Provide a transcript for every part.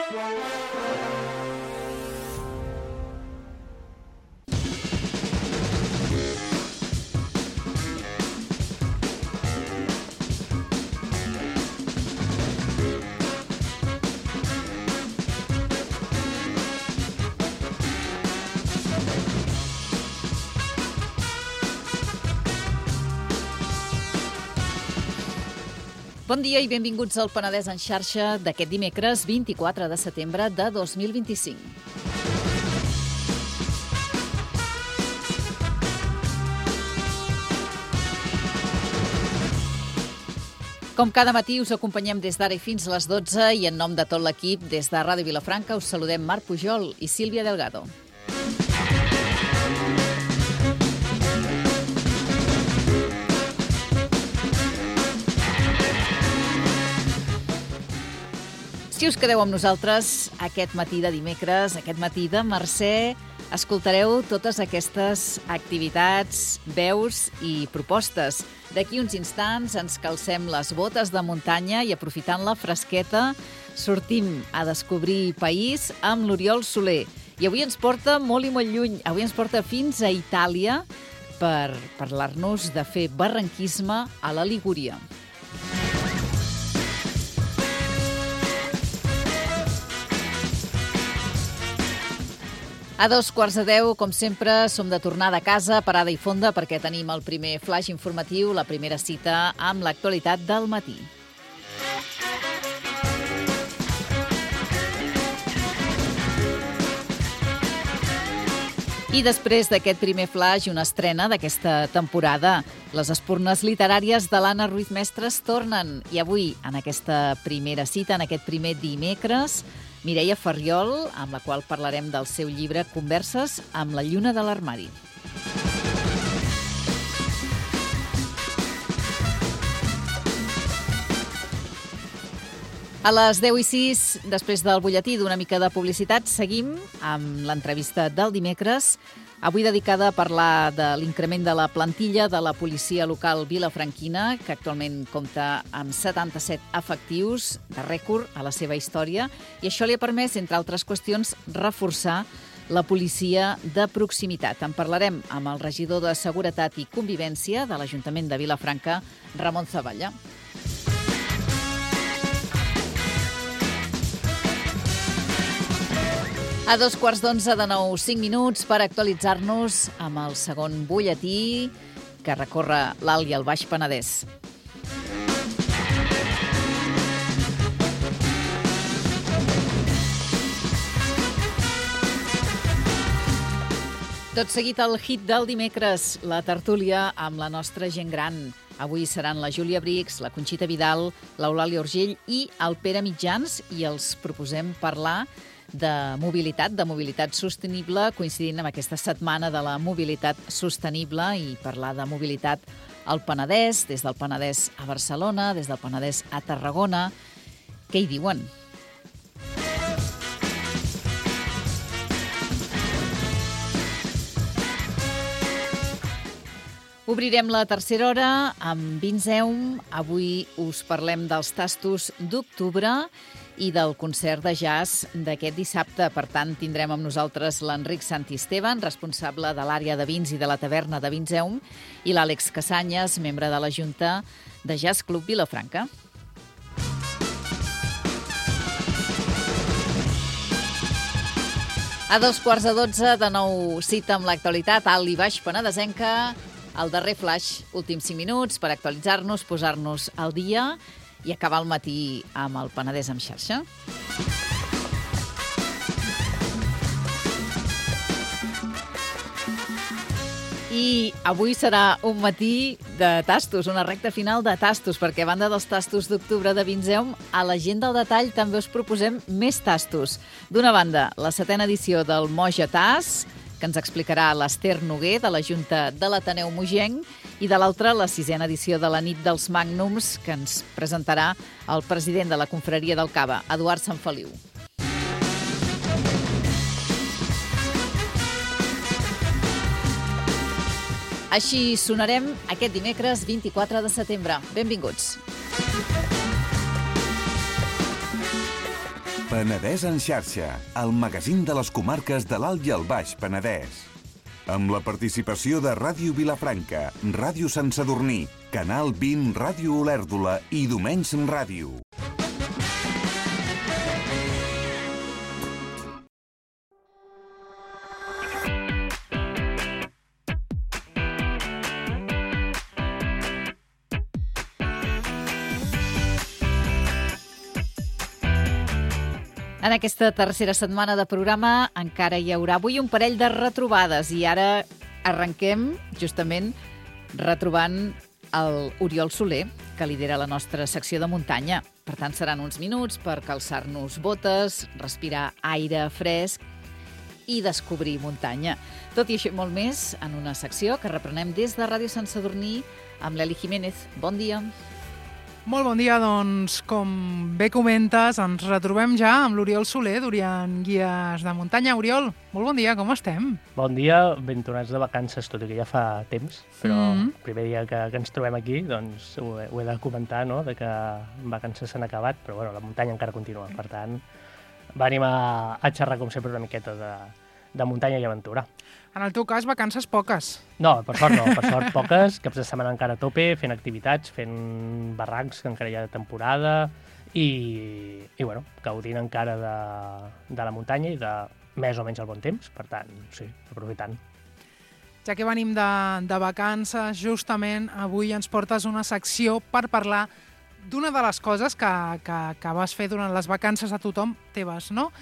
Bon dia i benvinguts al Penedès en xarxa d'aquest dimecres 24 de setembre de 2025. Com cada matí us acompanyem des d'ara i fins a les 12 i en nom de tot l'equip des de Ràdio Vilafranca us saludem Marc Pujol i Sílvia Delgado. Si us quedeu amb nosaltres aquest matí de dimecres, aquest matí de Mercè, escoltareu totes aquestes activitats, veus i propostes. D'aquí uns instants ens calcem les botes de muntanya i aprofitant la fresqueta sortim a descobrir país amb l'Oriol Soler. I avui ens porta molt i molt lluny, avui ens porta fins a Itàlia per parlar-nos de fer barranquisme a la Ligúria. A 9:45, com sempre, som de tornada a casa, parada i fonda, perquè tenim el primer flash informatiu, la primera cita amb l'actualitat del matí. I després d'aquest primer flash, una estrena d'aquesta temporada. Les espurnes literàries de l'Anna Ruiz Mestres tornen. I avui, en aquesta primera cita, en aquest primer dimecres, Mireia Farriol, amb la qual parlarem del seu llibre Converses amb la lluna de l'armari. A les 10:06, després del butlletí d'una mica de publicitat, seguim amb l'entrevista del dimecres, avui dedicada a parlar de l'increment de la plantilla de la policia local vilafranquina, que actualment compta amb 77 efectius de rècord a la seva història, i això li ha permès, entre altres qüestions, reforçar la policia de proximitat. En parlarem amb el regidor de Seguretat i Convivència de l'Ajuntament de Vilafranca, Ramon Zavalla. A 9:45 de 5 minuts per actualitzar-nos amb el segon butlletí que recorre l'Alt i el Baix Penedès. Tot seguit el hit del dimecres, la tertúlia amb la nostra gent gran. Avui seran la Júlia Brix, la Conxita Vidal, l'Eulàlia Urgell i el Pere Mitjans, i els proposem parlar de mobilitat sostenible, coincidint amb aquesta setmana de la mobilitat sostenible, i parlar de mobilitat al Penedès, des del Penedès a Barcelona, des del Penedès a Tarragona. Què hi diuen? Obrirem la tercera hora amb Vinzeum. Avui us parlem dels tastos d'octubre i del concert de jazz d'aquest dissabte. Per tant, tindrem amb nosaltres l'Enric Santisteban, responsable de l'àrea de vins i de la taverna de Vinzeum, i l'Àlex Casanyes, membre de la Junta de Jazz Club Vilafranca. A 9:45 de nou cita amb l'actualitat Alt i Baix Penedesenca, el darrer flash, últims 5 minuts per actualitzar-nos, posar-nos al dia i acabar el matí amb el Penedès en xarxa. I avui serà un matí de tastos, una recta final de tastos, perquè a banda dels tastos d'octubre de Vinzeum, a l'agenda al detall també us proposem més tastos. D'una banda, la 7ª edició del Moja Tas, que ens explicarà l'Ester Noguer, de la Junta de l'Ateneu Mogenc, i de l'altra, la 6ª edició de la Nit dels Màgnums, que ens presentarà el president de la Confraria del Cava, Eduard Sanfeliu. Així sonarem aquest dimecres 24 de setembre. Benvinguts. Penedès en xarxa, el magazín de les comarques de l'Alt i el Baix Penedès. Amb la participació de Ràdio Vilafranca, Ràdio Sant Sadurní, Canal 20, Ràdio Olèrdola i Domenys Ràdio. En aquesta tercera setmana de programa encara hi haurà avui un parell de retrobades i ara arrenquem justament retrobant el Oriol Soler, que lidera la nostra secció de muntanya. Per tant, seran uns minuts per calçar-nos botes, respirar aire fresc i descobrir muntanya. Tot i això i molt més en una secció que reprenem des de Ràdio Sant Sadurní amb l'Eli Jiménez. Bon dia. Molt bon dia, doncs, com bé comentes, ens retrobem ja amb l'Oriol Soler, d'Orient Guies de Muntanya. Oriol, molt bon dia, com estem? Bon dia, ben tornats de vacances, tot i que ja fa temps, però el primer dia que ens trobem aquí, doncs ho he de comentar, no?, de que vacances s'han acabat, però bueno, la muntanya encara continua, per tant, venim a xerrar, com sempre, una miqueta de muntanya i aventura. En el teu cas, vacances poques. No, per sort poques, caps de setmana encara a tope, fent activitats, fent barrancs, que encara hi ha temporada, i bueno, gaudint encara de la muntanya i de més o menys el bon temps, per tant, sí, aprofitant. Ja que venim de vacances, justament avui ens portes una secció per parlar d'una de les coses que vas fer durant les vacances a tothom, teves, no?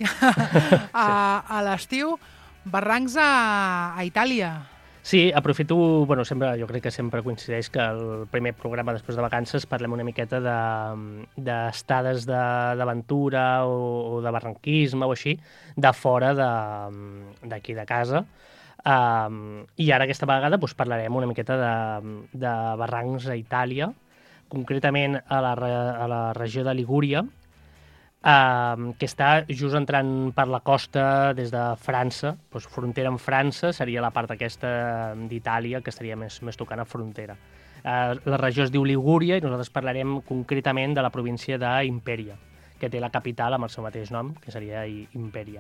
A l'estiu, barrancs a Itàlia. Sí, aprofito, bueno, jo crec que sempre coincideix que el primer programa després de vacances parlem una miqueta d'estades d'aventura o de barranquisme o així, de fora d'aquí de casa. I ara aquesta vegada parlarem una miqueta de barrancs a Itàlia, concretament a la regió de Ligúria, que està just entrant per la costa des de França, frontera amb França, seria la part aquesta d'Itàlia, que estaria més tocant a frontera. La regió es diu Ligúria i nosaltres parlarem concretament de la província d'Imperia, que té la capital amb el seu mateix nom, que seria Imperia.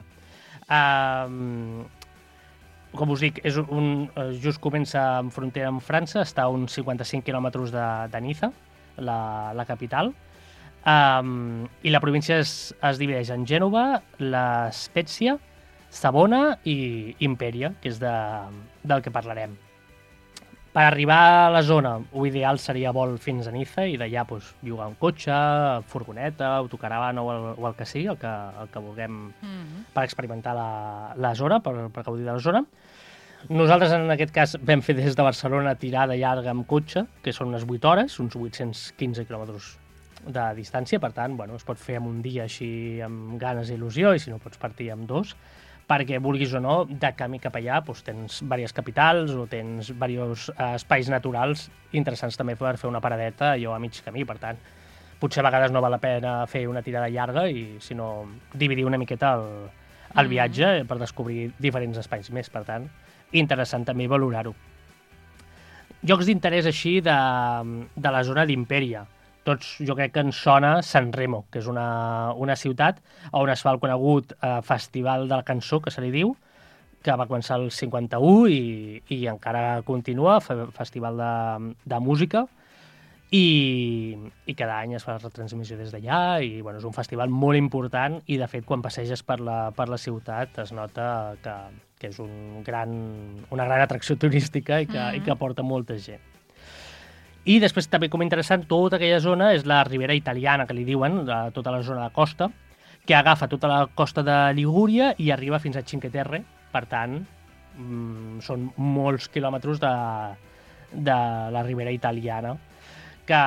Com us dic, just comença en frontera amb França, està a uns 55 quilòmetres de Niza, la capital, i la província es divideix en Gènova, la Spezia, Savona i Imperia, que és del que parlarem. Per arribar a la zona, l'ideal seria vol fins a Niza i d'allà llogar un cotxe, furgoneta, autocaravana o el que sigui, el que vulguem per experimentar la zona, per gaudir de la zona. Nosaltres, en aquest cas, vam fer des de Barcelona tirada llarga amb cotxe, que són unes 8 hores, uns 815 quilòmetres de distància, per tant, es pot fer en un dia així amb ganes i il·lusió, i si no pots partir amb 2, perquè, vulguis o no, de camí cap allà tens diverses capitals o tens diversos espais naturals interessants també per fer una paradeta allò a mig camí, per tant, potser a vegades no val la pena fer una tirada llarga i, si no, dividir una miqueta el viatge per descobrir diferents espais més, per tant, interessant també valorar-ho. Llocs d'interès així de la zona d'Imperia. Tots, jo crec que ens sona San Remo, que és una ciutat on es fa el conegut Festival de la Cançó, que se li diu, que va començar el 51 i encara continua, festival de música, i cada any es fa la retransmissió des d'allà, i és un festival molt important, i de fet, quan passeges per la ciutat es nota que és una gran atracció turística i que porta molta gent. I després també, com interessant, tota aquella zona és la Ribera Italiana, que li diuen, tota la zona de costa, que agafa tota la costa de Ligúria i arriba fins a Cinque Terre. Per tant, són molts quilòmetres de la Ribera Italiana, que,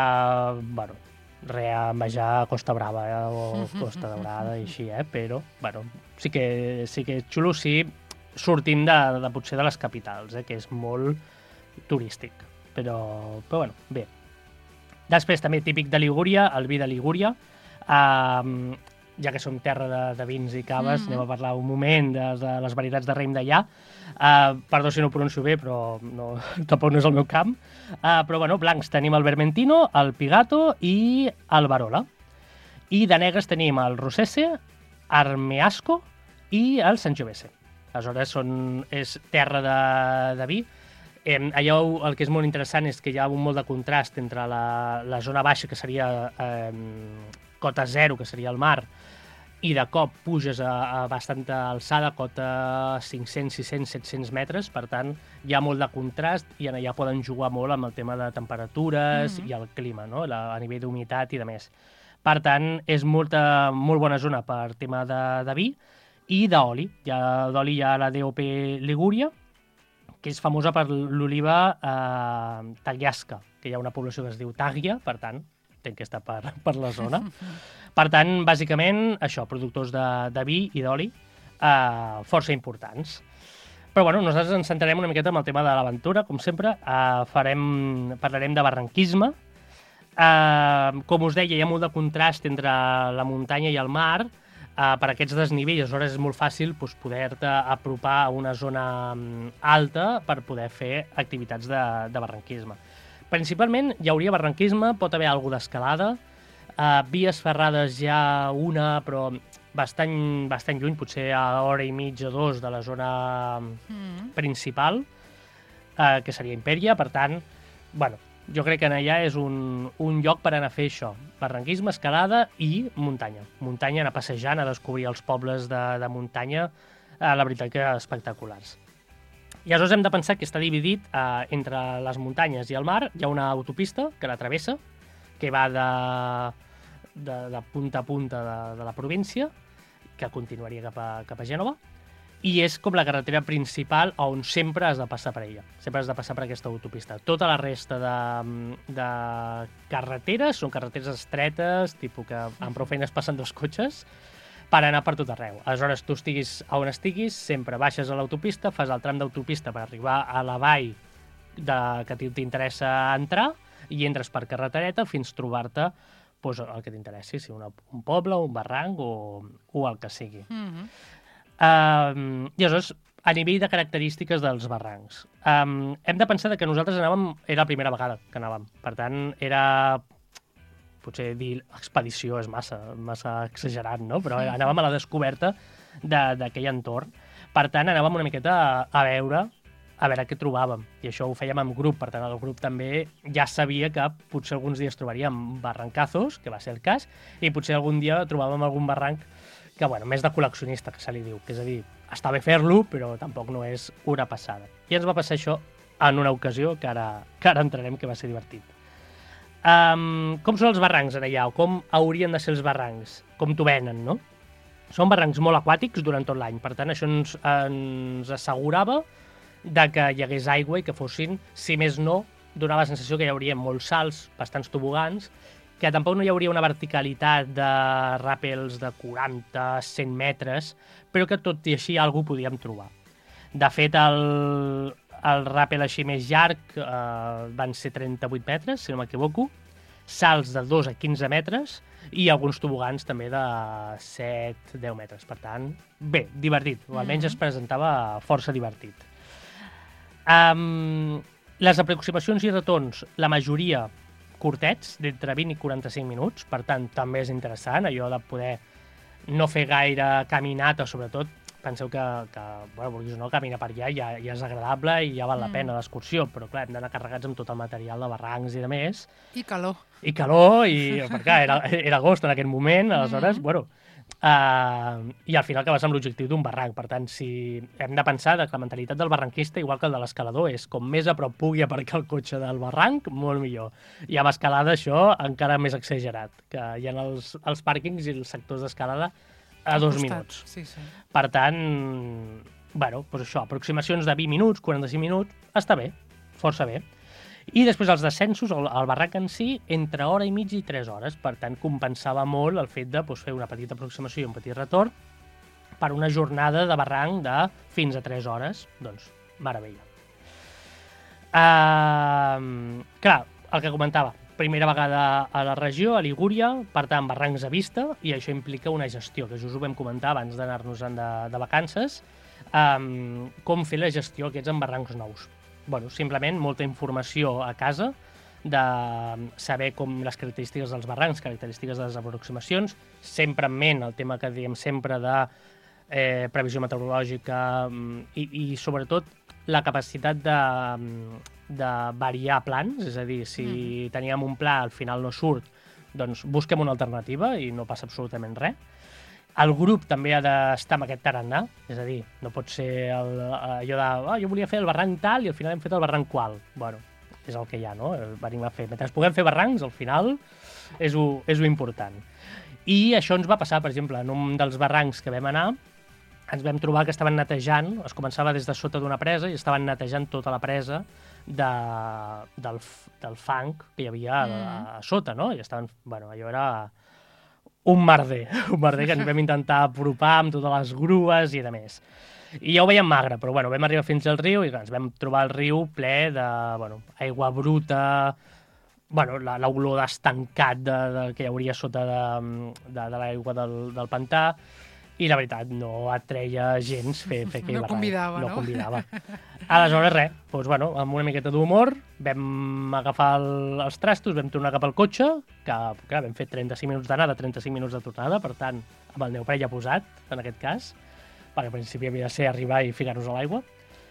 envejar Costa Brava o Costa Daurada i així, però, sí que és xulo, sí, sortint potser de les capitals, que és molt turístic. Però bé. Després, també típic de Ligúria, el vi de Ligúria. Ja que som terra de vins i caves, anem a parlar un moment de les varietats de raïm d'allà. Perdó si no ho pronuncio bé, però tampoc no és el meu camp. Però, blancs tenim el Vermentino, el Pigato i el Barola. I de negres tenim el Rossese, Armeasco i el Sangiovese. Aleshores, és terra de vi. Allà el que és molt interessant és que hi ha un molt de contrast entre la zona baixa, que seria cota zero, que seria el mar, i de cop puges a bastanta alçada, cota 500, 600, 700 metres, per tant, hi ha molt de contrast i allà poden jugar molt amb el tema de temperatures i el clima, no? A nivell d'humitat i de més. Per tant, és molt bona zona per tema de vi i d'oli. D'oli hi ha la DOP Ligúria, que és famosa per l'oliva tagliasca, que hi ha una població que es diu Tàgia, per tant, té que estar per la zona. Per tant, bàsicament, això, productors de vi i d'oli força importants. Però bueno, nosaltres ens centrarem una miqueta en el tema de l'aventura, com sempre. Parlarem de barranquisme. Com us deia, hi ha molt de contrast entre la muntanya i el mar. Per aquests desnivells, aleshores és molt fàcil poder-te apropar a una zona alta per poder fer activitats de barranquisme. Principalment hi hauria barranquisme, pot haver alguna d'escalada, vies ferrades hi ha una, però bastant lluny, potser a hora i mitja, 2 de la zona principal, que seria Impèria. Per tant, bueno, jo crec que allà és un lloc per anar a fer això, barranquisme, escalada i muntanya. Muntanya, anar passejant, a descobrir els pobles de muntanya, la veritat que espectaculars. I aleshores hem de pensar que està dividit entre les muntanyes i el mar. Hi ha una autopista que la travessa, que va de punta a punta de la província, que continuaria cap a Gènova, i és com la carretera principal on sempre has de passar per ella. Sempre has de passar per aquesta autopista. Tota la resta de carreteres són carreteres estretes, tipus que amb prou feines passen 2 cotxes, per anar per tot arreu. Aleshores, tu estiguis on estiguis, sempre baixes a l'autopista, fas el tram d'autopista per arribar a la vall que t'interessa entrar i entres per carretereta fins trobar-te el que t'interessi, si un poble, un barranc o el que sigui. I aleshores, a nivell de característiques dels barrancs, hem de pensar que nosaltres era la primera vegada que anàvem. Per tant, potser dir expedició és massa exagerat, no? Però anàvem a la descoberta d'aquell entorn. Per tant, anàvem una miqueta a veure què trobàvem. I això ho fèiem en grup. Per tant, el grup també ja sabia que potser alguns dies trobaríem barrancazos, que va ser el cas, i potser algun dia trobàvem algun barranc que, bueno, més de col·leccionista, que se li diu. Que és a dir, està bé fer-lo, però tampoc no és una passada. I ens va passar això en una ocasió que ara entrarem, que va ser divertit. Com són els barrancs allà, o com haurien de ser els barrancs, com t'ho venen, no? Són barrancs molt aquàtics durant tot l'any, per tant això ens assegurava que hi hagués aigua i que fossin, si més no, donava la sensació que hi hauria molts salts, bastants tobogans, que tampoc no hi hauria una verticalitat de ràpels de 40-100 metres, però que tot i així algú podíem trobar. De fet, el ràpel així més llarg van ser 38 metres, si no m'equivoco, salts de 2 a 15 metres i alguns tobogans també de 7-10 metres. Per tant, bé, divertit, o almenys es presentava força divertit. Les aproximacions i retorns, la majoria curtets, d'entre 20 i 45 minuts, per tant, també és interessant, allò de poder no fer gaire caminata, sobretot. Penseu que vulguis o no, caminar per allà ja és agradable i ja val la pena l'excursió, però clar, hem d'anar carregats amb tot el material de barrancs i de més. I calor. Perquè era agost en aquest moment, aleshores, i al final acabes amb l'objectiu d'un barranc. Per tant, si hem de pensar que la mentalitat del barranquista, igual que el de l'escalador, és com més a prop pugui aparcar el cotxe del barranc, molt millor. I amb escalada això encara més exagerat, que hi ha els pàrquings i els sectors d'escalada a 2 minuts. Sí. Per tant, això, aproximacions de 20 minuts, 45 minuts, està bé, força bé. I després els descensos, el barranc en si, entre hora i mitja i 3 hores. Per tant, compensava molt el fet de fer una petita aproximació i un petit retorn per una jornada de barranc de fins a 3 hores. Doncs, meravella. Clar, el que comentava, primera vegada a la regió, a Ligúria, per tant, barrancs a vista, i això implica una gestió, que just ho vam comentar abans d'anar-nos-en de vacances, com fer la gestió aquests en barrancs nous. Simplement molta informació a casa, de saber com les característiques dels barrancs, característiques de les aproximacions, sempre en ment el tema que diem sempre de previsió meteorològica i sobretot la capacitat de variar plans, és a dir, si teníem un pla al final no surt, doncs busquem una alternativa i no passa absolutament res. El grup també ha d'estar amb aquest tarannà, és a dir, no pot ser allò de jo volia fer el barranc tal i al final hem fet el barranc qual. Bueno, és el que hi ha, no? Venim a fer. Mentre puguem fer barrancs, al final és lo important. I això ens va passar, per exemple, en un dels barrancs que vam anar, ens vam trobar que estaven netejant, es començava des de sota d'una presa i estaven netejant tota la presa del fang que hi havia a sota, no? I estaven, bueno, allò era un merder que ens vam intentar apropar amb totes les grues i de més. I ja ho veiem magre, però bueno, vam arribar fins al riu i ens vam trobar el riu ple de aigua bruta, l'olor d'estancat que hi hauria sota de l'aigua del pantà, i la veritat no atreia gens fer aquell barranc. Convidava, no? No convidava. Aleshores, res, amb una miqueta d'humor, vam agafar els trastos, vam tornar cap al cotxe, que clar, vam fer 35 minuts d'anada, 35 minuts de tornada, per tant, amb el neoprè ja posat, en aquest cas, perquè al principi havia de ser arribar i ficar-nos a l'aigua,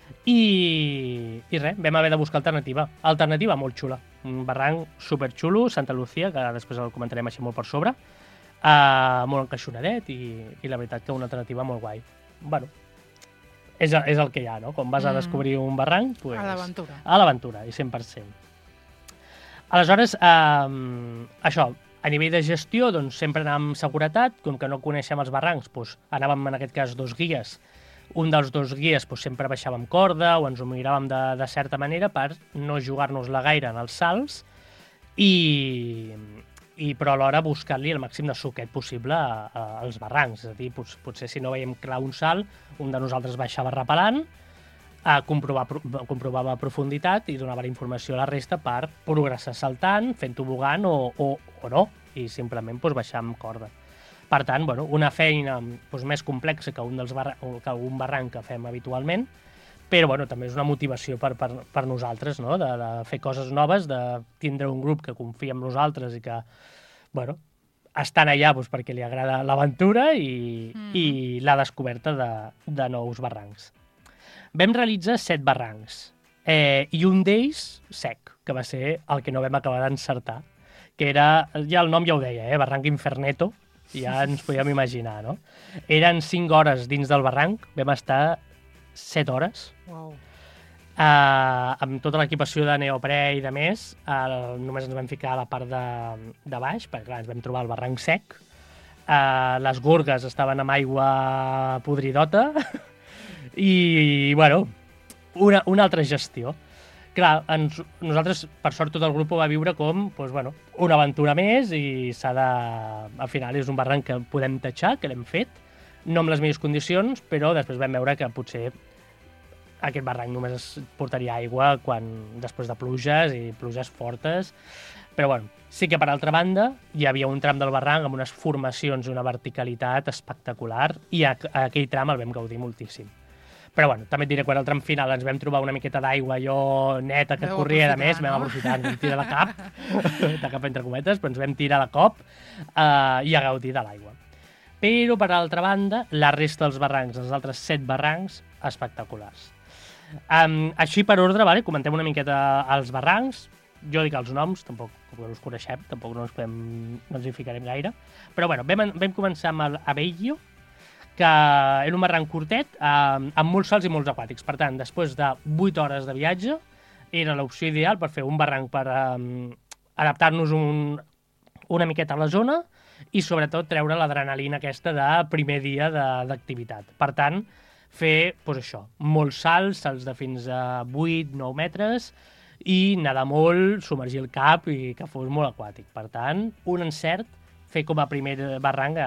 i res, vam haver de buscar alternativa. Alternativa molt xula, un barranc superxulo, Santa Lucía, que després el comentarem així molt per sobre, molt encaixonadet i la veritat que una alternativa molt guai. Bueno, és el que hi ha, no? Quan vas a descobrir un barranc, pues, a l'aventura. A l'aventura, i 100%. Aleshores, això, a nivell de gestió, doncs sempre anàvem amb seguretat, com que no coneixem els barrancs, doncs anàvem en aquest cas 2 guies. Un dels 2 guies doncs, sempre baixàvem corda o ens ho miràvem de certa manera per no jugar-nos-la gaire en els salts però alhora buscar-li el màxim de suquet possible als barrancs. És a dir, potser si no veiem clar un salt, un de nosaltres baixava repelant, comprovava profunditat i donava la informació a la resta per progressar saltant, fent tobogant o no, i simplement baixar amb corda. Per tant, una feina més complexa que un barranc que fem habitualment, però també és una motivació per nosaltres, no? De fer coses noves, de tindre un grup que confia en nosaltres i que estan allà perquè li agrada l'aventura i la descoberta de nous barrancs. Vam realitzar 7 barrancs i un d'ells sec, que va ser el que no vam acabar d'encertar, que era, ja el nom ja ho deia, barranc Inferneto, ja ens podíem imaginar, no? Eren 5 hores dins del barranc, vam estar 7 hores. Wow. Amb tota l'equipació de neoprè i de més, només ens vam ficar a la part de baix, perquè clar, ens vam trobar el barranc sec, les gorgues estaven amb aigua podridota i, una altra gestió. Clar, nosaltres, per sort, tot el grup ho va viure com una aventura més i al final és un barranc que podem tatxar, que l'hem fet, no amb les millors condicions, però després vam veure que potser aquest barranc només es portaria aigua després de pluges i pluges fortes. Però sí que per altra banda hi havia un tram del barranc amb unes formacions i una verticalitat espectacular i aquell tram el vam gaudir moltíssim. Però també et diré, quan al tram final ens vam trobar una miqueta d'aigua allò neta que corria, de més, vam aprofitar, ens vam tirar de cap entre cometes, però ens vam tirar de cop i a gaudir de l'aigua. Però, per altra banda, la resta dels barrancs, els altres 7 barrancs, espectaculars. Així, per ordre, comentem una miqueta els barrancs. Jo dic els noms, tampoc els coneixem, tampoc no ens hi ficarem gaire. Però, vam començar amb l'Abellio, que era un barranc curtet, amb molts salts i molts aquàtics. Per tant, després de 8 hores de viatge, era l'opció ideal per fer un barranc per adaptar-nos una miqueta a la zona i, sobretot, treure l'adrenalina aquesta de primer dia d'activitat. Per tant, fer, molts salts de fins a 8-9 metres i nedar molt, submergir el cap i que fos molt aquàtic. Per tant, un encert fer com a primer barranc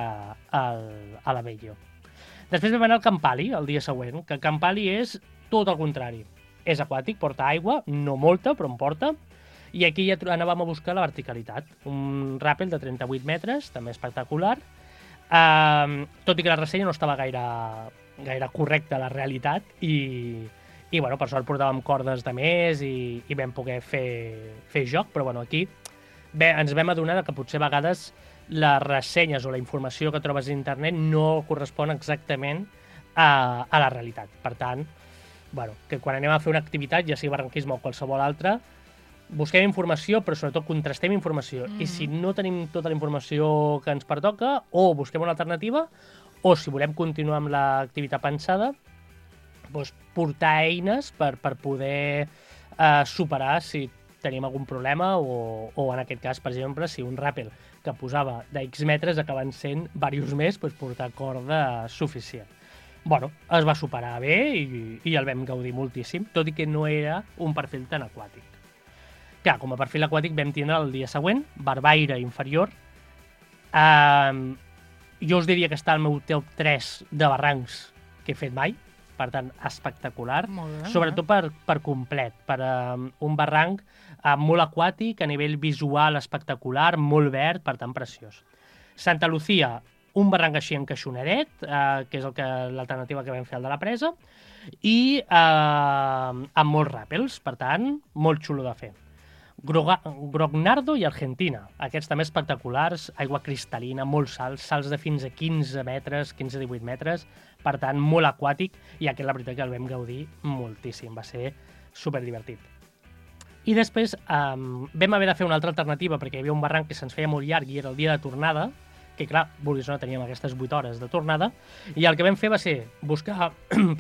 a l'Abellio. Després vam anar al Campali, el dia següent, que Campali és tot el contrari. És aquàtic, porta aigua, no molta, però en porta, i aquí ja anàvem a buscar la verticalitat. Un ràpel de 38 metres, també espectacular, tot i que la ressenya no estava gaire correcta a la realitat, i I, bueno, per sort portàvem cordes de més i vam poder fer joc, però, bueno, aquí ens vam adonar que potser a vegades les ressenyes o la informació que trobes a internet no correspon exactament a la realitat. Per tant, bueno, que quan anem a fer una activitat, ja sigui barranquisme o qualsevol altra, busquem informació, però sobretot contrastem informació. I si no tenim tota la informació que ens pertoca, o busquem una alternativa, o si volem continuar amb l'activitat pensada, doncs portar eines per poder superar si tenim algun problema o en aquest cas, per exemple, si un ràpel que posava d'X metres acaben sent diversos més, doncs portar corda suficient. Bueno, es va superar bé i el vam gaudir moltíssim, tot i que no era un perfil tan aquàtic. Clar, com a perfil aquàtic vam tindre el dia següent, Barbaire inferior. Jo us diria que està al meu top 3 de barrancs que he fet mai, per tant, espectacular. Sobretot per complet, per un barranc molt aquàtic, a nivell visual espectacular, molt verd, per tant, preciós. Santa Lucía, un barranc així encaixonadet, que és l'alternativa que vam fer al de la presa, i amb molts ràpels, per tant, molt xulo de fer. Grognardo i Argentina, aquests també espectaculars, aigua cristal·lina, molts salts de fins a 15 metres, 15-18 metres, per tant, molt aquàtic, i aquest la veritat que el vam gaudir moltíssim, va ser superdivertit. I després vam haver de fer una altra alternativa, perquè hi havia un barranc que se'ns feia molt llarg i era el dia de tornada, que clar, vulguis o no, teníem aquestes 8 hores de tornada, i el que vam fer va ser buscar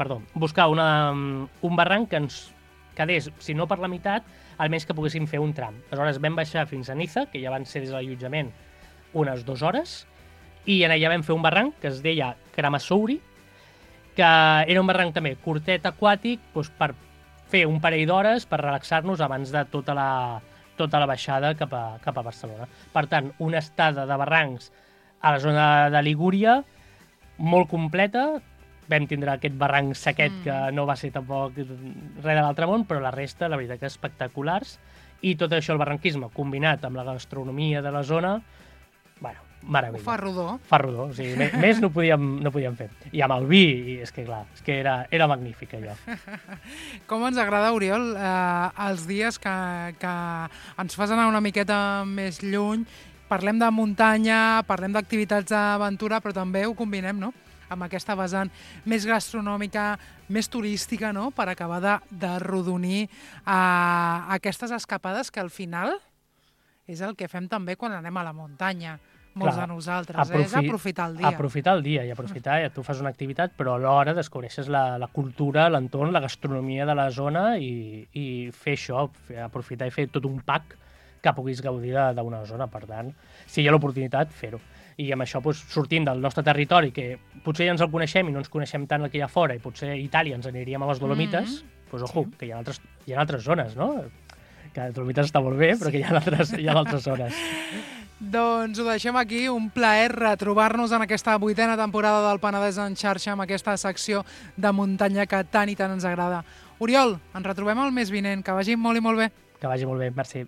un barranc que ens quedés, si no per la meitat, almenys que poguéssim fer un tram. Aleshores vam baixar fins a Niza, que ja van ser des de l'allotjament unes 2 hores, i en allà vam fer un barranc que es deia Kramasouri, que era un barranc també curtet, aquàtic, doncs per fer un parell d'hores per relaxar-nos abans de tota la baixada cap a Barcelona. Per tant, una estada de barrancs a la zona de Ligúria molt completa. Vam tindre aquest barranc sequet que no va ser tampoc res de l'altre món, però la resta, la veritat, que espectaculars. I tot això, el barranquisme, combinat amb la gastronomia de la zona, bueno, meravella. Fa rodó. Fa rodó, o sigui, més no podíem fer. I amb el vi, és que clar, és que era magnífic allò. Com ens agrada, Oriol, els dies que ens fas anar una miqueta més lluny, parlem de muntanya, parlem d'activitats d'aventura, però també ho combinem, no?, amb aquesta vessant més gastronòmica, més turística, no?, per acabar de rodonir aquestes escapades que al final és el que fem també quan anem a la muntanya, molts de nosaltres, és aprofitar el dia. Aprofitar el dia i aprofitar, tu fas una activitat, però alhora descobreixes la cultura, l'entorn, la gastronomia de la zona i fer això, aprofitar i fer tot un pack que puguis gaudir d'una zona. Per tant, si hi ha l'oportunitat, fer-ho. I amb això, sortint del nostre territori, que potser ja ens el coneixem i no ens coneixem tant el que hi ha fora, i potser a Itàlia ens aniríem a les Dolomites, doncs, ojo, que hi ha altres zones, no? Que Dolomites està molt bé, però que hi ha altres zones. Doncs ho deixem aquí, un plaer retrobar-nos en aquesta 8a temporada del Penedès en xarxa amb aquesta secció de muntanya que tant i tant ens agrada. Oriol, ens retrobem el mes vinent, que vagi molt i molt bé. Que vagi molt bé, merci.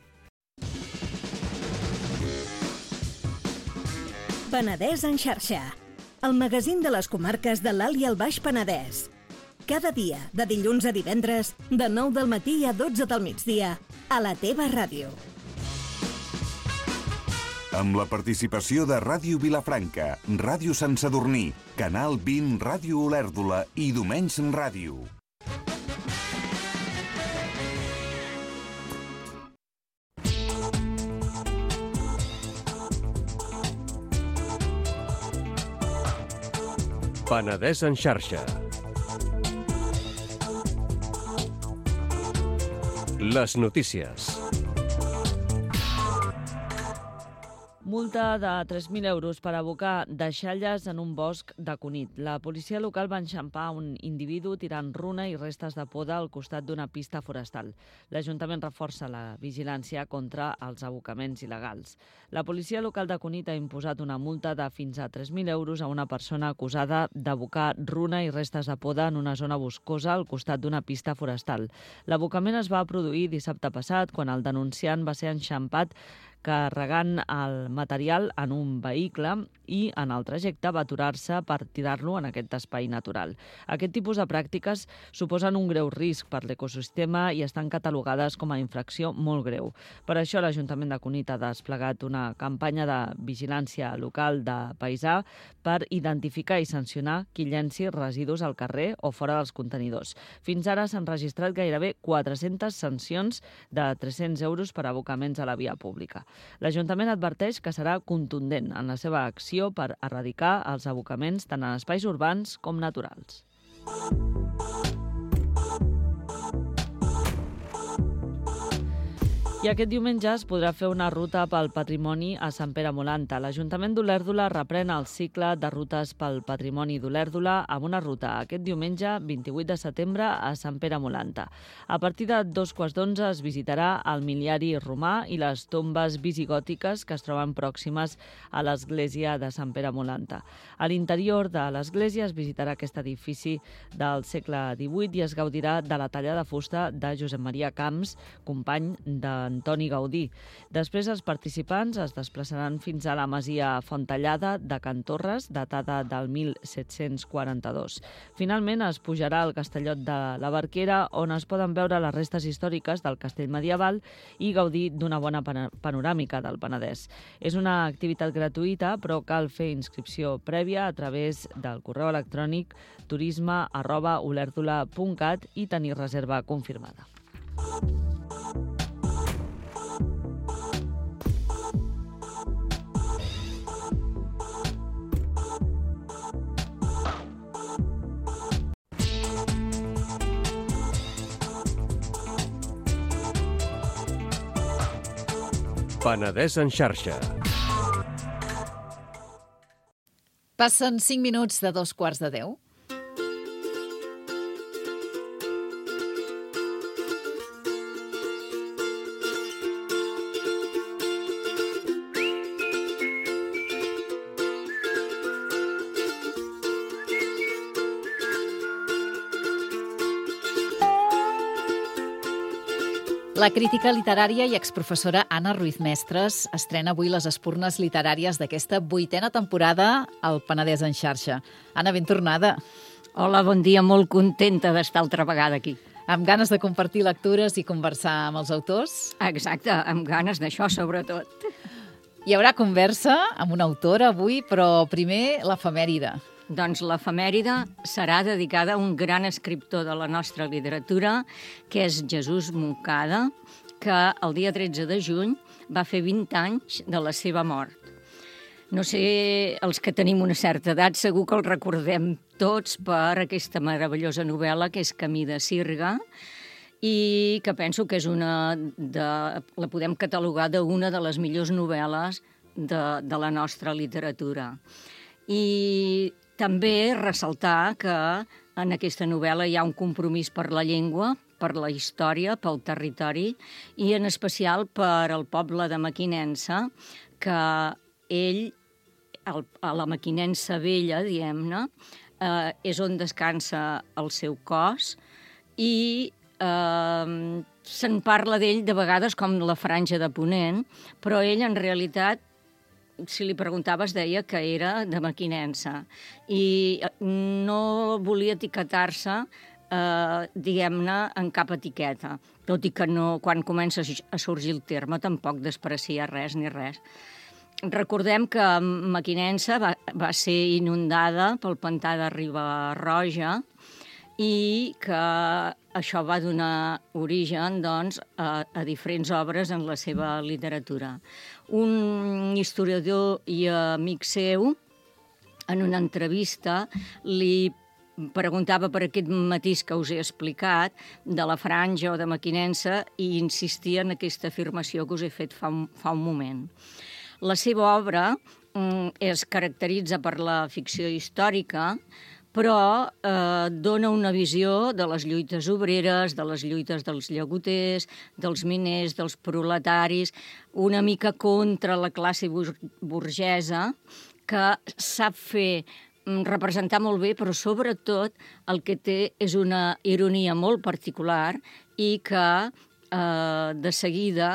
Penedès en xarxa, el magazín de les comarques de l'Alt i el Baix Penedès. Cada dia, de dilluns a divendres, de 9 del matí a 12 del migdia, a la teva ràdio. Amb la participació de Ràdio Vilafranca, Ràdio Sant Sadurní, Canal 20 Ràdio Olèrdola i Domenys Ràdio. Penedès en xarxa. Les notícies. Multa de 3.000 euros per abocar deixalles en un bosc de Cunit. La policia local va enxampar un individu tirant runa i restes de poda al costat d'una pista forestal. L'Ajuntament reforça la vigilància contra els abocaments il·legals. La policia local de Cunit ha imposat una multa de fins a 3.000 euros a una persona acusada d'abocar runa i restes de poda en una zona boscosa al costat d'una pista forestal. L'abocament es va produir dissabte passat quan el denunciant va ser enxampat carregant el material en un vehicle i en el trajecte va aturar-se per tirar-lo en aquest espai natural. Aquest tipus de pràctiques suposen un greu risc per l'ecosistema i estan catalogades com a infracció molt greu. Per això l'Ajuntament de Cunit ha desplegat una campanya de vigilància local de paisà per identificar i sancionar qui llenci residus al carrer o fora dels contenidors. Fins ara s'han registrat gairebé 400 sancions de 300 euros per abocaments a la via pública. L'Ajuntament adverteix que serà contundent en la seva acció per erradicar els abocaments tant en espais urbans com naturals. I aquest diumenge es podrà fer una ruta pel patrimoni a Sant Pere Molanta. L'Ajuntament d'Olèrdola reprèn el cicle de rutes pel patrimoni d'Olèrdola amb una ruta aquest diumenge 28 de setembre a Sant Pere Molanta. A partir de 2:15 es visitarà el miliari romà i les tombes visigòtiques que es troben pròximes a l'església de Sant Pere Molanta. A l'interior de l'església es visitarà aquest edifici del segle XVIII i es gaudirà de la talla de fusta de Josep Maria Camps, company d'Antoni Gaudí. Després, els participants es desplaçaran fins a la masia Fontallada de Can Torres, datada del 1742. Finalment, es pujarà al Castellot de la Barquera, on es poden veure les restes històriques del castell medieval i gaudir d'una bona panoràmica del Penedès. És una activitat gratuïta, però cal fer inscripció prèvia a través del correu electrònic turisme@olèrdola.cat i tenir reserva confirmada. Penedès en xarxa. Passen 5 minuts de 2:15. La crítica literària i exprofessora Anna Ruiz Mestres estrena avui les espurnes literàries d'aquesta 8a temporada al Penedès en xarxa. Anna, ben tornada. Hola, bon dia, molt contenta d'estar altra vegada aquí. Amb ganes de compartir lectures i conversar amb els autors? Exacte, amb ganes d'això, sobretot. Hi haurà conversa amb una autora avui, però primer l'efemèride. Doncs l'efemèride serà dedicada a un gran escriptor de la nostra literatura, que és Jesús Moncada, que el dia 13 de juny va fer 20 anys de la seva mort. No sé, els que tenim una certa edat segur que el recordem tots per aquesta meravellosa novel·la que és Camí de Sirga, i que penso que és la podem catalogar d'una de les millors novel·les de la nostra literatura. I també ressaltar que en aquesta novel·la hi ha un compromís per la llengua, per la història, pel territori i en especial per al poble de Mequinensa, que ell, a la Mequinensa vella, diguem-ne, és on descansa el seu cos i se'n parla d'ell de vegades com la Franja de Ponent, però ell en realitat, si li preguntaves, deia que era de Mequinensa i no volia etiquetar-se, diguem-ne, en cap etiqueta, tot i que no, quan comença a sorgir el terme tampoc desprecia res ni res. Recordem que Mequinensa va ser inundada pel pantà de Riba-roja i que això va donar origen, doncs, a diferents obres en la seva literatura. Un historiador i amic seu, en una entrevista, li preguntava per aquest matís que us he explicat, de la Franja o de Mequinensa, i insistia en aquesta afirmació que us he fet fa un moment. La seva obra es caracteritza per la ficció històrica, però dona una visió de les lluites obreres, de les lluites dels llagoters, dels miners, dels proletaris, una mica contra la classe burgesa, que sap representar molt bé, però sobretot el que té és una ironia molt particular i que de seguida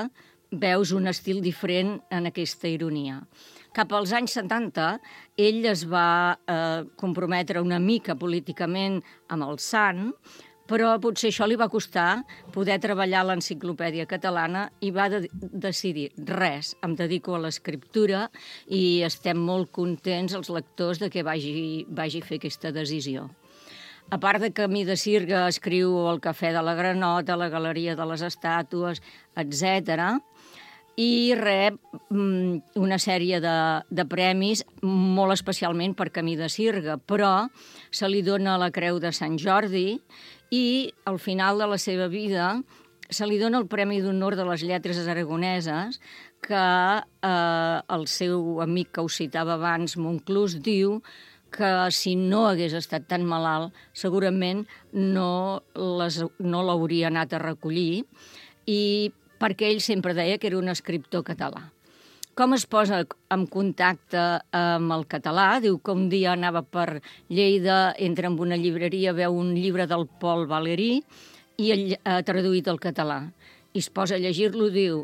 veus un estil diferent en aquesta ironia. Cap als anys 70, ell es va comprometre una mica políticament amb el Sant, però potser això li va costar poder treballar a l'enciclopèdia catalana i va decidir, res, em dedico a l'escriptura i estem molt contents els lectors de que vagi fer aquesta decisió. A part de Camí de Sirga, escriu El cafè de la Granota, La galeria de les estàtues, etc. I rep una sèrie de premis, molt especialment per Camí de Sirga, però se li dona la Creu de Sant Jordi i al final de la seva vida se li dona el Premi d'Honor de les Lletres Aragoneses que el seu amic que ho citava abans, Monclús, diu que si no hagués estat tan malalt segurament no l'hauria anat a recollir i perquè ell sempre deia que era un escriptor català. Com es posa en contacte amb el català? Diu que un dia anava per Lleida, entra en una llibreria, veu un llibre del Paul Valéry i ell ha traduït al català. I es posa a llegir-lo, diu,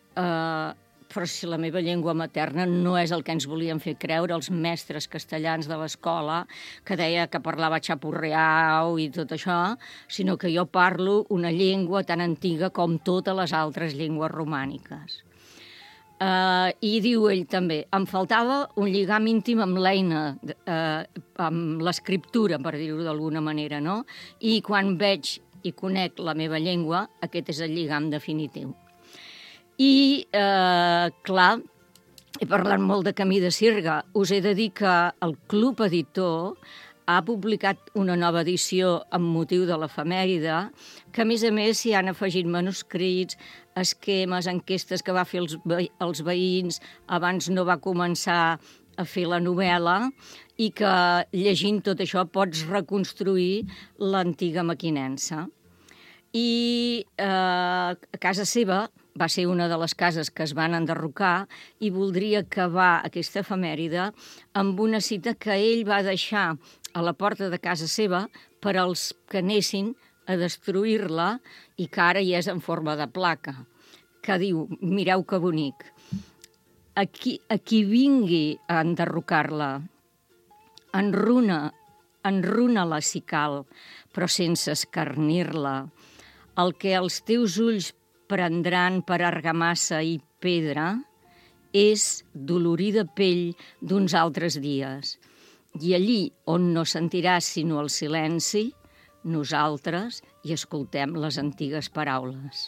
però si la meva llengua materna no és el que ens volien fer creure els mestres castellans de l'escola, que deia que parlava xapurreau i tot això, sinó que jo parlo una llengua tan antiga com totes les altres llengües romàniques. I diu ell també, em faltava un lligam íntim amb l'eina, amb l'escriptura, per dir-ho d'alguna manera, no? I quan veig i conec la meva llengua, aquest és el lligam definitiu. I, clar, he parlat molt de Camí de Sirga. Us he de dir que el Club Editor ha publicat una nova edició amb motiu de l'efemèride, que a més s'hi han afegit manuscrits, esquemes, enquestes que va fer els veïns, abans no va començar a fer la novel·la, i que llegint tot això pots reconstruir l'antiga Mequinensa. I a casa seva va ser una de les cases que es van enderrocar i voldria acabar aquesta efemèride amb una cita que ell va deixar a la porta de casa seva per als que anessin a destruir-la i que ara hi és en forma de placa, que diu, mireu que bonic, a qui vingui a enderrocar-la, enruna-la si cal, però sense escarnir-la. El que els teus ulls prendran per argamassa i pedra és dolorida pell d'uns altres dies. I allí on no sentiràs sinó el silenci, nosaltres hi escoltem les antigues paraules.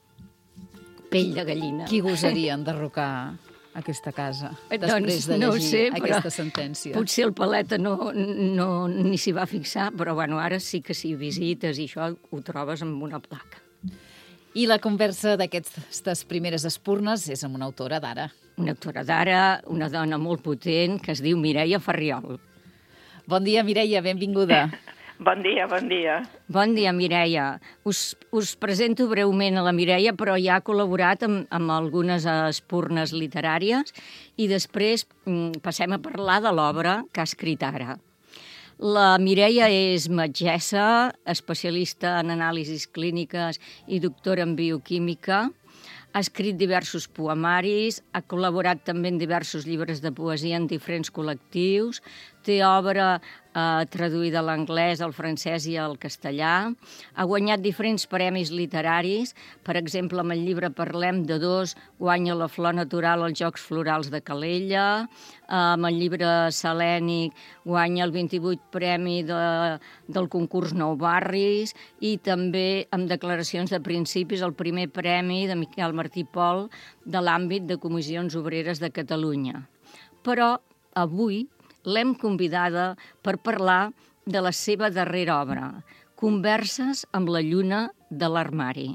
Pell de gallina. Qui gosaria enderrocar aquesta casa després de llegir aquesta sentència? Potser el Paleta ni s'hi va fixar, però bueno, ara sí que si visites i això ho trobes amb una placa. I la conversa d'aquestes primeres espurnes és amb una autora d'ara. Una autora d'ara, una dona molt potent, que es diu Mireia Farriol. Bon dia, Mireia, benvinguda. Bon dia, bon dia. Bon dia, Mireia. Us presento breument a la Mireia, però ja ha col·laborat amb algunes espurnes literàries i després passem a parlar de l'obra que ha escrit ara. La Mireia és metgessa, especialista en anàlisis clíniques i doctora en bioquímica. Ha escrit diversos poemaris, ha col·laborat també en diversos llibres de poesia en diferents col·lectius, té obra traduïda a l'anglès, al francès i al castellà. Ha guanyat diferents premis literaris. Per exemple, amb el llibre Parlem de dos, guanya la Flor Natural als Jocs Florals de Calella. Amb el llibre Selènic guanya el 28 premi del concurs Nou Barris i també amb declaracions de principis el primer premi de Miquel Martí Pol de l'àmbit de Comissions Obreres de Catalunya. Però avui l'hem convidada per parlar de la seva darrera obra, Converses amb la lluna de l'armari.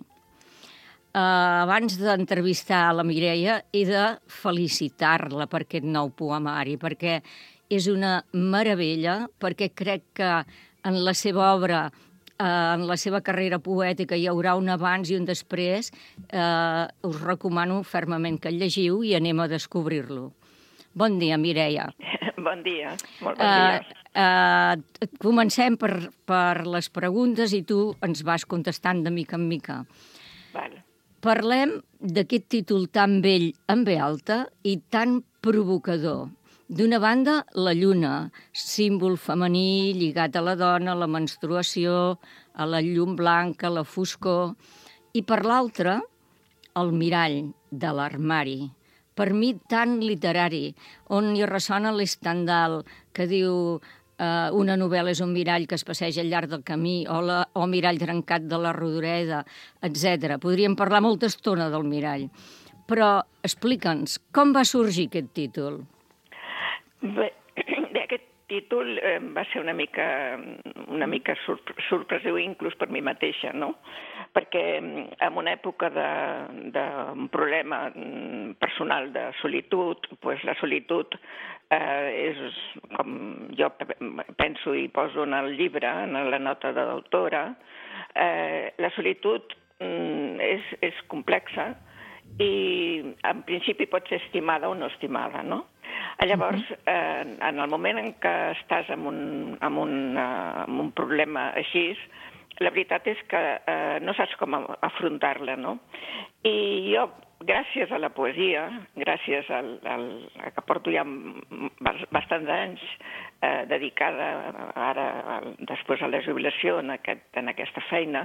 Abans d'entrevistar la Mireia, he de felicitar-la per aquest nou poemari, perquè és una meravella, perquè crec que en la seva obra, en la seva carrera poètica, hi haurà un abans i un després. Us recomano fermament que el llegiu i anem a descobrir-lo. Bon dia, Mireia. Bon dia, molt bon dia. Comencem per les preguntes i tu ens vas contestant de mica en mica. Vale. Parlem d'aquest títol tan vell en ve alta i tan provocador. D'una banda, la lluna, símbol femení lligat a la dona, a la menstruació, a la llum blanca, a la foscor. I per l'altra, el mirall de l'armari. Per mi, tan literari, on hi ressona l'Estendhal, que diu una novel·la és un mirall que es passeja al llarg del camí, o mirall trencat de la Rodoreda, etc. Podríem parlar molta estona del mirall. Però explica'ns, com va sorgir aquest títol? Bé, aquest títol va ser una mica sorpresiu inclús per mi mateixa, no? Perquè en una època d'un problema personal de solitud, doncs la solitud és, com jo penso i poso en el llibre, en la nota de l'autora, la solitud és complexa i en principi pot ser estimada o no estimada, no? Llavors, en el moment en què estàs amb un problema així, la veritat és que no saps com afrontar-la, no? I jo, gràcies a la poesia, gràcies a que porto ja bastants anys dedicada ara, després a la jubilació, en aquesta feina,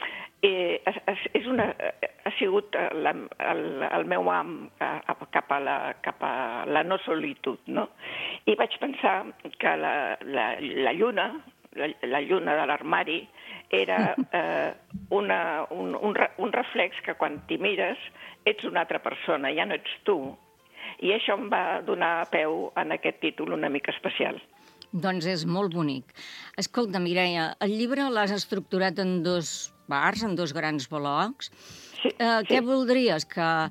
ha sigut el meu am cap a la no solitud, no? I vaig pensar que la lluna de l'armari era un reflex que quan t'hi mires ets una altra persona, ja no ets tu. I això em va donar peu en aquest títol una mica especial. Doncs és molt bonic. Escolta, Mireia, el llibre l'has estructurat en 2 parts, en 2 grans blocs. Sí. Què voldries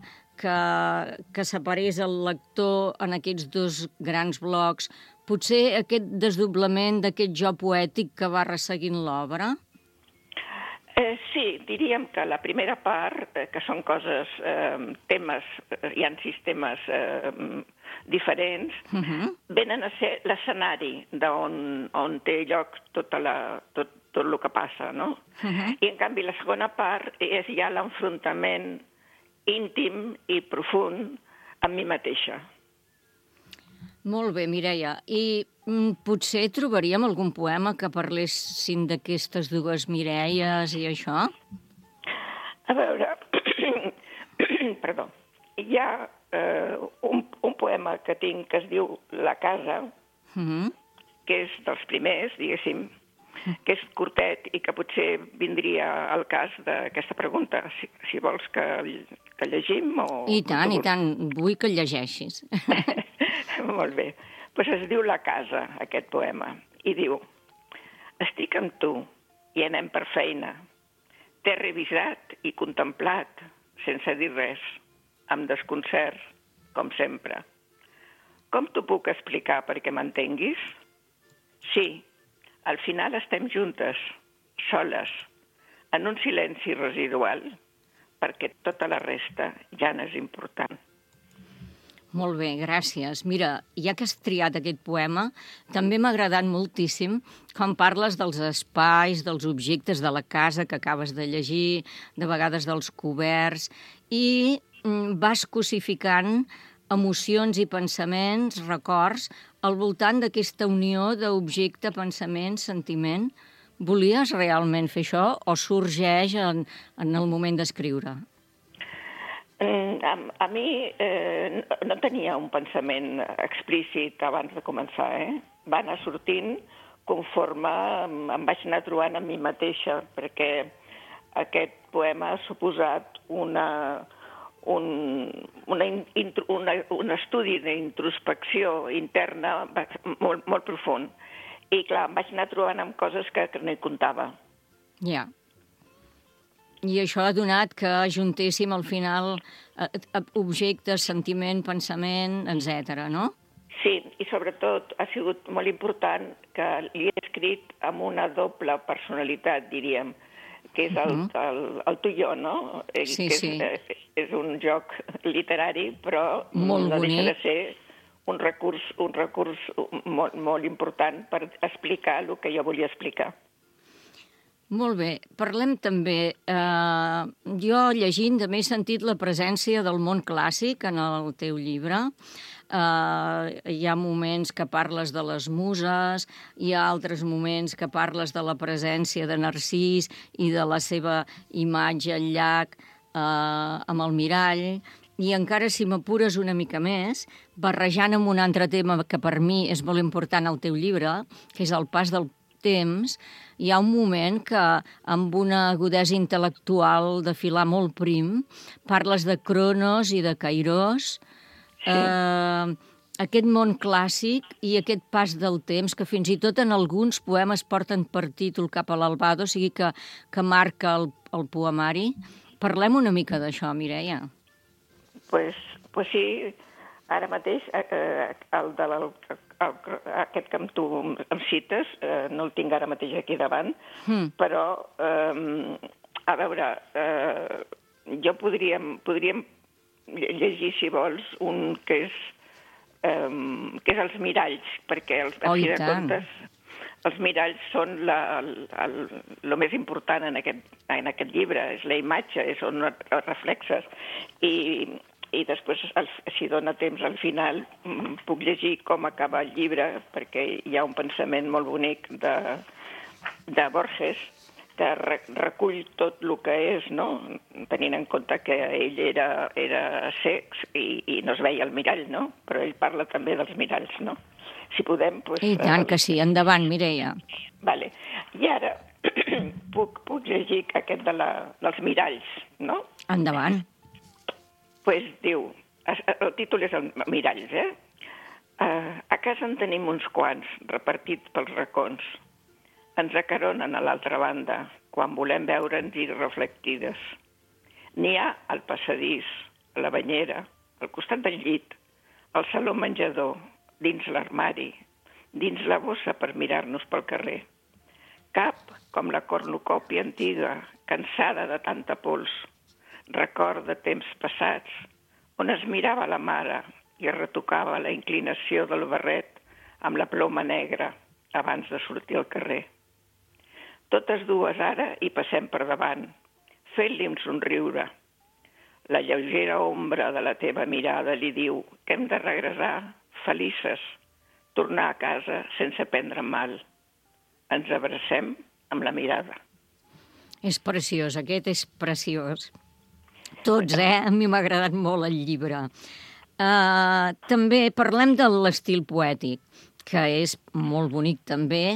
que separés el lector en aquests 2 grans blocs? Potser aquest desdoblament d'aquest jo poètic que va resseguint l'obra? Sí, diríem que la primera part, que són coses, temes, hi ha 6 temes diferents, venen a ser l'escenari on té lloc tot el que passa, no? I en canvi la segona part és ja l'enfrontament íntim i profund amb mi mateixa. Molt bé, Mireia. I potser trobaríem algun poema que parlessin d'aquestes 2 Mireies i això? A veure, perdó, hi ha un poema que tinc que es diu La casa, que és dels primers, diguéssim, que és curtet i que potser vindria al cas d'aquesta pregunta, si vols que llegim o... I tant, vull que el llegeixis. Molt bé. Doncs es diu La casa, aquest poema, i diu: estic amb tu i anem per feina. T'he revisat i contemplat sense dir res, amb desconcert, com sempre. Com t'ho puc explicar perquè m'entenguis? Sí, al final estem juntes, soles, en un silenci residual, perquè tota la resta ja no és important. Molt bé, gràcies. Mira, ja que has triat aquest poema, també m'ha agradat moltíssim quan parles dels espais, dels objectes de la casa que acabes de llegir, de vegades dels coberts, i vas cosificant emocions i pensaments, records, al voltant d'aquesta unió d'objecte, pensament, sentiment. Volies realment fer això o sorgeix en el moment d'escriure? A mi no tenia un pensament explícit abans de començar, Va anar sortint conforme em vaig anar trobant a mi mateixa, perquè aquest poema ha suposat un estudi d'introspecció interna molt profund. I clar, em vaig anar trobant amb coses que no hi comptava. Ja. I això ha donat que ajuntéssim al final objectes, sentiment, pensament, etc., no? Sí, i sobretot ha sigut molt important que li he escrit amb una doble personalitat, diríem, que és el tu i jo, no? Sí, sí. És un joc literari, però no deixa de ser un recurs molt important per explicar el que jo volia explicar. Molt bé. Parlem també... jo, llegint, també he sentit la presència del món clàssic en el teu llibre. Hi ha moments que parles de les muses, hi ha altres moments que parles de la presència de Narcís i de la seva imatge al llac amb el mirall, i encara si m'apures una mica més, barrejant amb un altre tema que per mi és molt important al teu llibre, que és el pas del temps, hi ha un moment que, amb una agudesa intel·lectual de filar molt prim, parles de Cronos i de Kairos, aquest món clàssic i aquest pas del temps, que fins i tot en alguns poemes porten per títol Cap a l'albado, o sigui que marca el poemari. Parlem una mica d'això, Mireia. Pues sí, ara mateix aquest que tu em cites no el tinc ara mateix aquí davant, però a veure, jo podríem llegir, si vols, un que és els miralls, perquè al fi de comptes els miralls són el més important en aquest llibre, és la imatge, són els reflexes, i després, si dona temps al final, puc llegir com acaba el llibre, perquè hi ha un pensament molt bonic de Borges, que recull tot el que és, no? Tenint en compte que ell era cec i no es veia el mirall, no? Però ell parla també dels miralls, no? Si podem... I tant que sí. Endavant, Mireia. Vale. I ara puc llegir aquest dels miralls, no? Endavant. Pues diu, el títol és Miralls, A casa en tenim uns quants, repartits pels racons. Ens acaronen a l'altra banda, quan volem veure'ns-hi reflectides. N'hi ha al passadís, a la banyera, al costat del llit, al saló menjador, dins l'armari, dins la bossa per mirar-nos pel carrer. Cap com la cornucòpia antiga, cansada de tanta pols, record de temps passats, on es mirava la mare i es retocava la inclinació del barret amb la ploma negra abans de sortir al carrer. Totes dues ara hi passem per davant, fent-li un somriure. La lleugera ombra de la teva mirada li diu que hem de regressar felices, tornar a casa sense prendre mal. Ens abracem amb la mirada. És preciós, aquest és preciós. Tots, A mi m'ha agradat molt el llibre. També parlem de l'estil poètic, que és molt bonic també.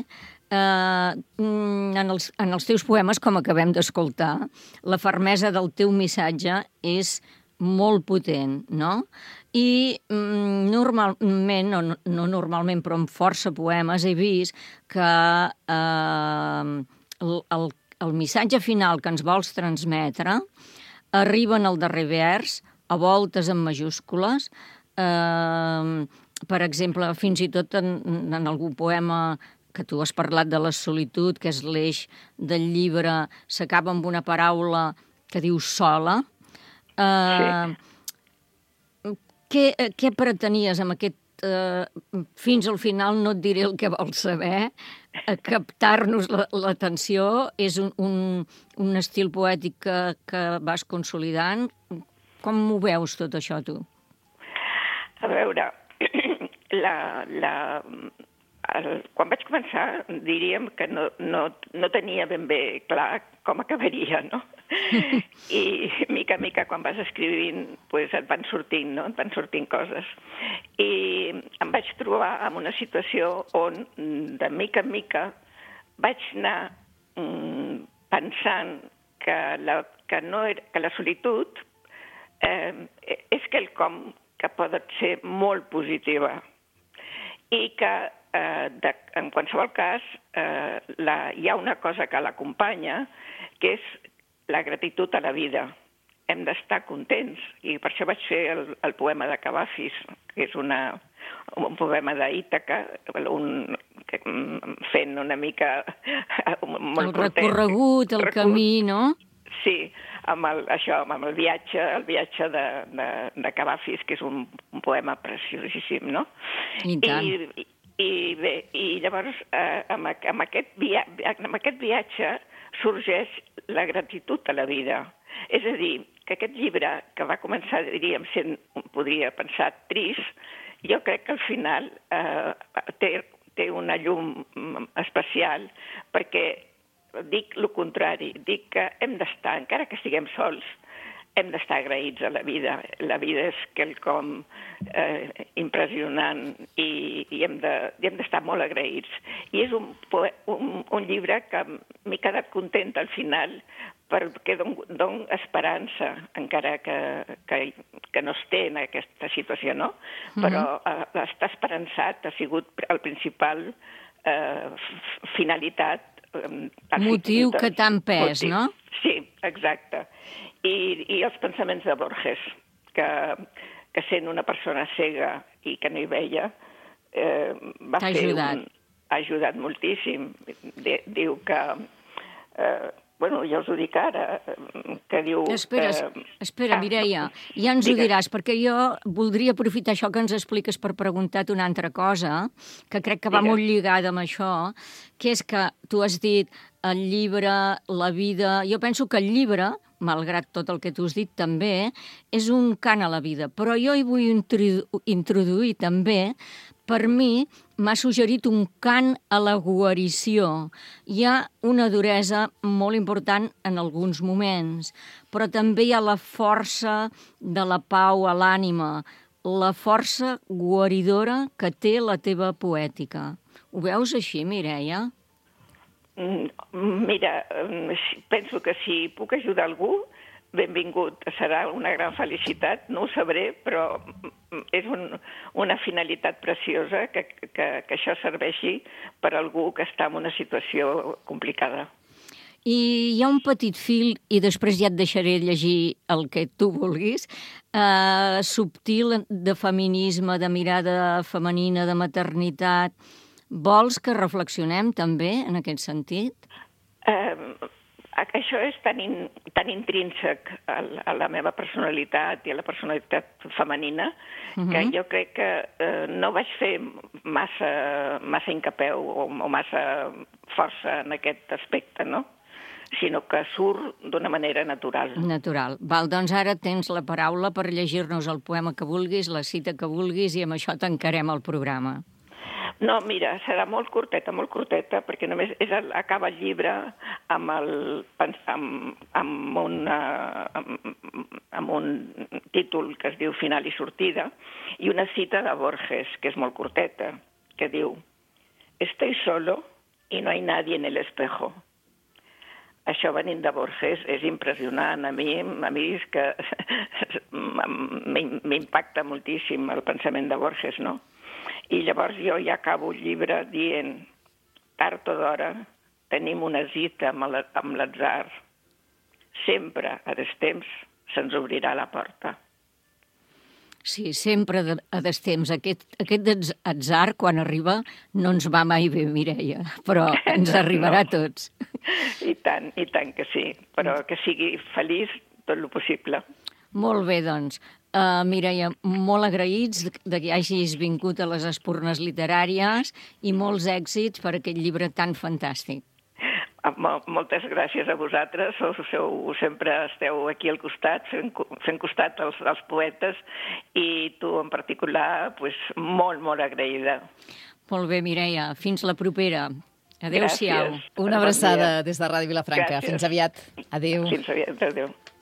En els teus poemes, com acabem d'escoltar, la fermesa del teu missatge és molt potent, no? I normalment, no normalment, però en força poemes he vist que el missatge final que ens vols transmetre arriba en el darrer vers, a voltes en majúscules. Per exemple, fins i tot en algun poema que tu has parlat de la solitud, que és l'eix del llibre, s'acaba amb una paraula que diu sola. Què pretenies amb aquest fins al final no et diré el que vols saber, captar-nos l'atenció? És un estil poètic que vas consolidant. Com ho veus tot això, tu? A veure, quan vaig començar diríem que no tenia ben bé clar com acabaria, no? I mica en mica quan vas escrivint et van sortint, no? Et van sortint coses. I em vaig trobar en una situació on de mica en mica vaig anar pensant que la solitud és quelcom que pot ser molt positiva i que en qualsevol cas hi ha una cosa que l'acompanya, que és la gratitud a la vida. Hem d'estar contents, i per això vaig fer el poema de Cavafis, que és un poema d'Ítaca, fent una mica... El recorregut, el camí, no? Sí, amb el viatge de Cavafis, que és un poema preciosíssim, no? I tant. I bé, i llavors amb aquest viatge sorgeix la gratitud a la vida. És a dir, que aquest llibre, que va començar, diríem, podria pensar trist, jo crec que al final té una llum especial, perquè dic el contrari, dic que hem d'estar, encara que estiguem sols, hem d'estar agraïts a la vida. La vida és quelcom impressionant i hem d'estar molt agraïts. I és un llibre que m'he quedat content al final perquè don esperança, encara que no es té en aquesta situació, no? Però estar esperançat ha sigut el principal finalitat. Motiu que t'han pes, no? Sí, exacte. I els pensaments de Borges, que sent una persona cega i que no hi veia, t'ha ajudat. Ha ajudat moltíssim. Diu que... Bueno, ja us ho dic ara, que diu... Espera, Mireia, ja ens ho diràs, perquè jo voldria aprofitar això que ens expliques per preguntar-te una altra cosa, que crec que va molt lligada amb això, que és que tu has dit el llibre, la vida... Jo penso que el llibre, malgrat tot el que tu has dit també, és un cant a la vida, però jo hi vull introduir també, per mi, m'ha suggerit un cant a la guarició. Hi ha una duresa molt important en alguns moments, però també hi ha la força de la pau a l'ànima, la força guaridora que té la teva poètica. Ho veus així, Mireia? Mira, penso que si puc ajudar algú, benvingut. Serà una gran felicitat, no ho sabré, però és una finalitat preciosa que això serveixi per a algú que està en una situació complicada. I hi ha un petit fil, i després ja et deixaré llegir el que tu vulguis, subtil de feminisme, de mirada femenina, de maternitat. Vols que reflexionem també en aquest sentit? Això és tan intrínsec a la meva personalitat i a la personalitat femenina que jo crec que no vaig fer massa incapeu o massa força en aquest aspecte, no? Sinó que surt d'una manera natural. Natural. Val, doncs ara tens la paraula per llegir-nos el poema que vulguis, la cita que vulguis, i amb això tancarem el programa. No, mira, serà molt curteta, perquè només acaba el llibre amb un títol que es diu Final i sortida, i una cita de Borges, que és molt curteta, que diu: Estoy solo y no hay nadie en el espejo. Això venint de Borges és impressionant. A mi és que m'impacta moltíssim el pensament de Borges, no? I llavors jo ja acabo el llibre dient: tard o d'hora tenim una cita amb l'atzar. Sempre, a destemps, se'ns obrirà la porta. Sí, sempre a destemps. Aquest atzar, quan arriba, no ens va mai bé, Mireia, però ens arribarà a tots. I tant que sí, però que sigui feliç tot el possible. Molt bé, doncs. Mireia, molt agraïts que hagis vingut a les Espurnes Literàries i molts èxits per aquest llibre tan fantàstic. Moltes gràcies a vosaltres. Sempre esteu aquí al costat, fent costat als poetes, i tu en particular, molt, molt agraïda. Molt bé, Mireia. Fins la propera. Adéu-siau. Una abraçada des de Ràdio Vilafranca. Fins aviat. Adéu. Fins aviat. Adéu.